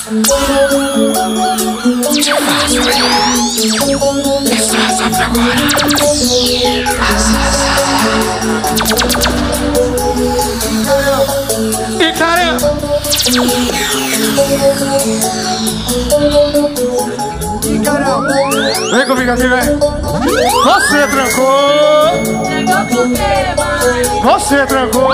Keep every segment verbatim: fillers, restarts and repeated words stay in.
E cara, e cara, vem comigo aqui, vem. Você trancou. Você trancou.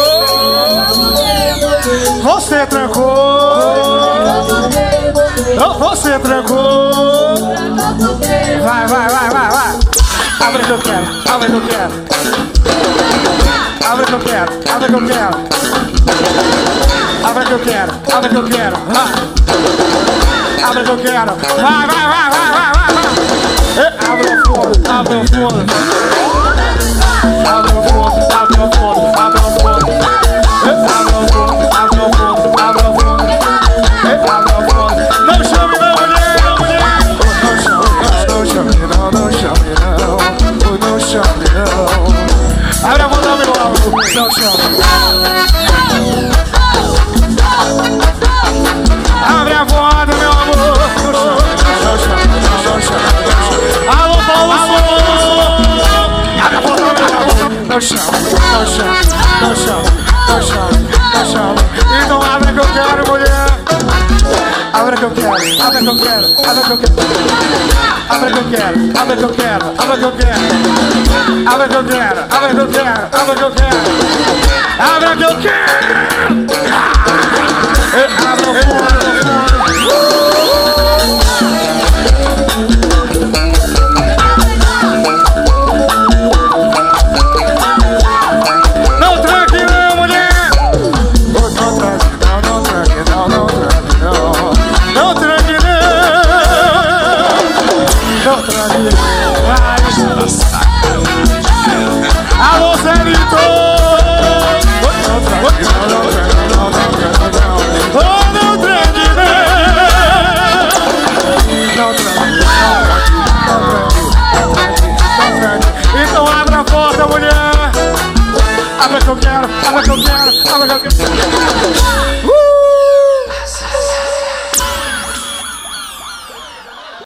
Você trancou. Você trancou. Vai, vai, vai, vai, vai. Abre que eu quero, abre que eu quero. Abre que eu quero, abre que eu quero. Abre que eu quero, abre que eu quero. Abre que eu quero. Vai, vai, vai, vai, vai, vai, vai. Abre o fundo, abre o fundo. Abre o fundo, abre o fundo, abre o fundo. Abre o fundo, abre o fundo, abre o fundo. Abre o fundo. Não chame não, mulher, não, mulher. Não chame não, não chame não. Não chame não. Abre a mão, meu amor. Não chame. Abre a porta, meu amor. Não chame, não chame. Alô, Paulo, alô. Abre a porta, meu amor. Não chame, não chame, não chame, não chame, não chame. Então abre que eu quero, mulher. Abre que eu quero, abre que eu quero, abre que eu quero. Abre que eu quero, abre que eu quero, abre que eu quero. Abre que eu quero, abre que eu quero, abre que eu quero. Abre que eu quero. Abre o fundo. Não tranque não, mulher. Não tranque não, não tranque não, não tranque não. Não tranque não. Não tranque não. Alô, Celito. Não tranque não, não tranque não, não tranque não. Oh, não tranque não. Não tranque, não tranque, não tranque. Então abre a porta, mulher. Abre que eu quero, abre que eu quero, abre que eu quero. Uh!